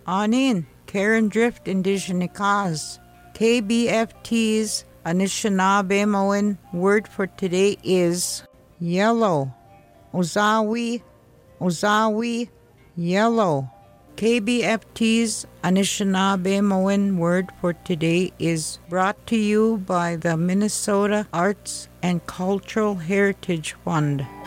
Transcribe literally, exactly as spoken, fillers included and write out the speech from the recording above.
Anin, Karen Drift Indigenikaz. K B F T's Anishinaabemowin word for today is yellow. Ozawi, Ozawi, yellow. K B F T's Anishinaabemowin word for today is brought to you by the Minnesota Arts and Cultural Heritage Fund.